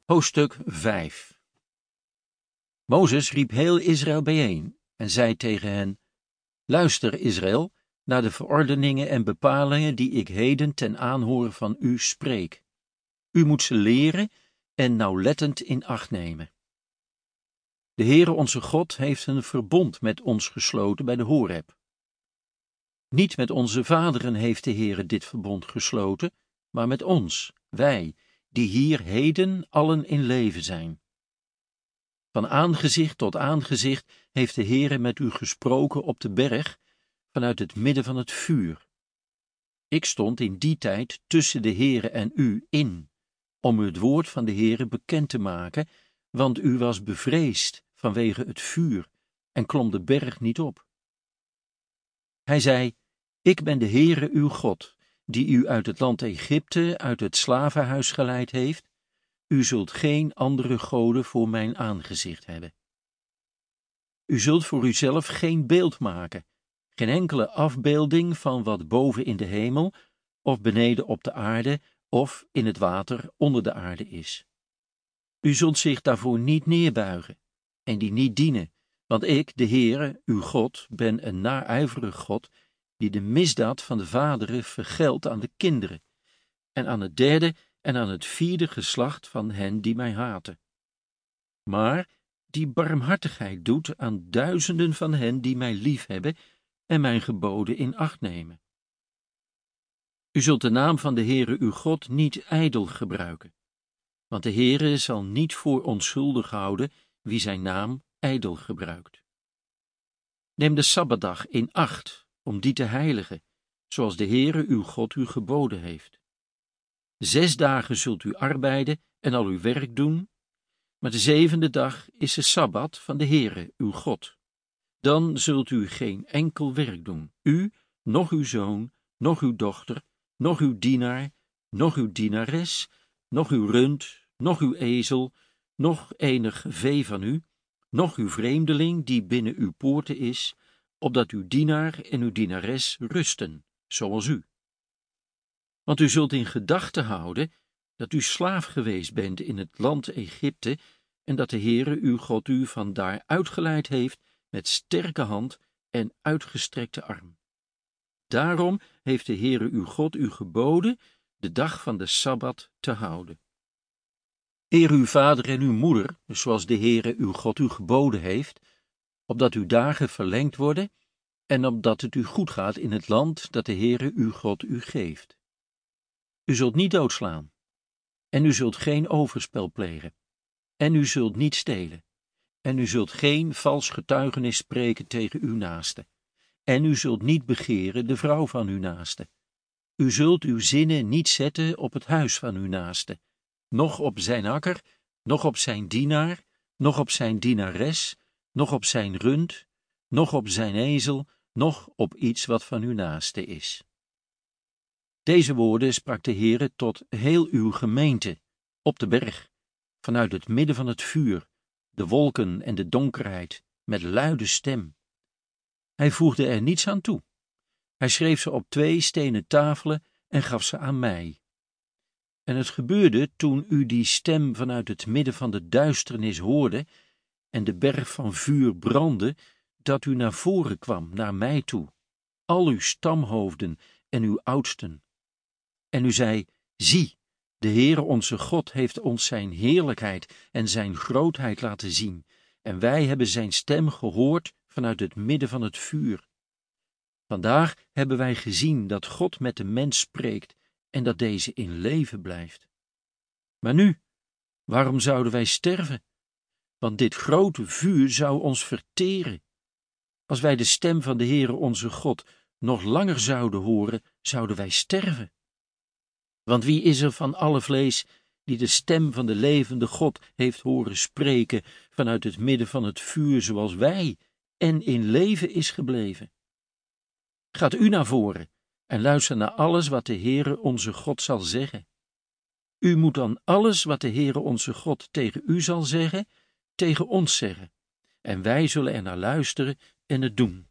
Hoofdstuk 5. Mozes riep heel Israël bijeen en zei tegen hen: Luister, Israël, naar de verordeningen en bepalingen die ik heden ten aanhoren van u spreek. U moet ze leren en nauwlettend in acht nemen. De Heere onze God heeft een verbond met ons gesloten bij de Horeb. Niet met onze vaderen heeft de Heere dit verbond gesloten, maar met ons, wij, die hier heden allen in leven zijn. Van aangezicht tot aangezicht heeft de Heere met u gesproken op de berg, vanuit het midden van het vuur. Ik stond in die tijd tussen de Heere en u in, om u het woord van de Heere bekend te maken, want u was bevreesd vanwege het vuur en klom de berg niet op. Hij zei: Ik ben de Heere uw God, die u uit het land Egypte, uit het slavenhuis geleid heeft. U zult geen andere goden voor mijn aangezicht hebben. U zult voor uzelf geen beeld maken, geen enkele afbeelding van wat boven in de hemel, of beneden op de aarde, of in het water onder de aarde is. U zult zich daarvoor niet neerbuigen, en die niet dienen, want ik, de Heere, uw God, ben een naijverig God, die de misdaad van de vaderen vergeldt aan de kinderen, en aan het derde en aan het vierde geslacht van hen die mij haten. Maar die barmhartigheid doet aan duizenden van hen die mij liefhebben en mijn geboden in acht nemen. U zult de naam van de Heere uw God niet ijdel gebruiken, want de Heere zal niet voor onschuldig houden wie zijn naam ijdel gebruikt. Neem de Sabbatdag in acht om die te heiligen, zoals de Heere uw God u geboden heeft. 6 dagen zult u arbeiden en al uw werk doen, maar de 7e dag is de Sabbat van de Heere uw God. Dan zult u geen enkel werk doen, u, noch uw zoon, noch uw dochter, noch uw dienaar, noch uw dienares, noch uw rund, noch uw ezel, noch enig vee van u, noch uw vreemdeling die binnen uw poorten is, opdat uw dienaar en uw dienares rusten, zoals u. Want u zult in gedachten houden dat u slaaf geweest bent in het land Egypte en dat de Heere uw God u vandaar uitgeleid heeft met sterke hand en uitgestrekte arm. Daarom heeft de Heere uw God u geboden de dag van de Sabbat te houden. Eer uw vader en uw moeder, zoals de Heere uw God u geboden heeft, opdat uw dagen verlengd worden en opdat het u goed gaat in het land dat de Heere uw God u geeft. U zult niet doodslaan, en u zult geen overspel plegen, en u zult niet stelen, en u zult geen vals getuigenis spreken tegen uw naaste, en u zult niet begeren de vrouw van uw naaste. U zult uw zinnen niet zetten op het huis van uw naaste, noch op zijn akker, noch op zijn dienaar, noch op zijn dienares, noch op zijn rund, noch op zijn ezel, noch op iets wat van uw naaste is. Deze woorden sprak de Heere tot heel uw gemeente, op de berg, vanuit het midden van het vuur, de wolken en de donkerheid, met luide stem. Hij voegde er niets aan toe. Hij schreef ze op 2 stenen tafelen en gaf ze aan mij. En het gebeurde, toen u die stem vanuit het midden van de duisternis hoorde, en de berg van vuur brandde, dat u naar voren kwam, naar mij toe, al uw stamhoofden en uw oudsten. En u zei: Zie, de Heere onze God heeft ons zijn heerlijkheid en zijn grootheid laten zien, en wij hebben zijn stem gehoord vanuit het midden van het vuur. Vandaag hebben wij gezien dat God met de mens spreekt en dat deze in leven blijft. Maar nu, waarom zouden wij sterven? Want dit grote vuur zou ons verteren. Als wij de stem van de Heere onze God nog langer zouden horen, zouden wij sterven. Want wie is er van alle vlees die de stem van de levende God heeft horen spreken vanuit het midden van het vuur zoals wij en in leven is gebleven? Gaat u naar voren en luister naar alles wat de Heere onze God zal zeggen. U moet dan alles wat de Heere onze God tegen u zal zeggen, tegen ons zeggen, en wij zullen er naar luisteren en het doen.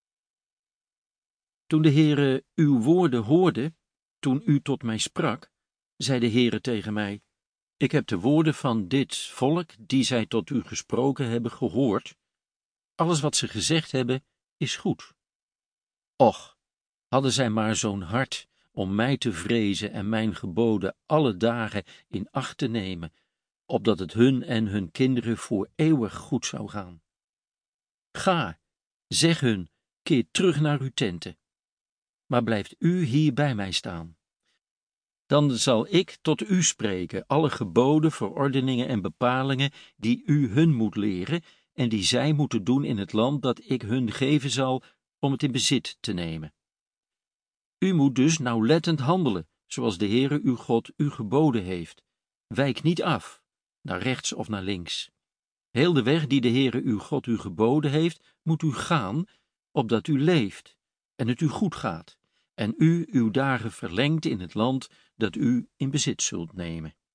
Toen de Heere uw woorden hoorde, toen u tot mij sprak, zei de Heere tegen mij: Ik heb de woorden van dit volk, die zij tot u gesproken hebben, gehoord. Alles wat ze gezegd hebben, is goed. Och, hadden zij maar zo'n hart om mij te vrezen en mijn geboden alle dagen in acht te nemen, opdat het hun en hun kinderen voor eeuwig goed zou gaan. Ga, zeg hun, keer terug naar uw tenten, maar blijft u hier bij mij staan. Dan zal ik tot u spreken, alle geboden, verordeningen en bepalingen die u hun moet leren en die zij moeten doen in het land dat ik hun geven zal om het in bezit te nemen. U moet dus nauwlettend handelen, zoals de Heere uw God u geboden heeft. Wijk niet af, naar rechts of naar links. Heel de weg die de Heere uw God u geboden heeft, moet u gaan, opdat u leeft en het u goed gaat, en u uw dagen verlengt in het land dat u in bezit zult nemen.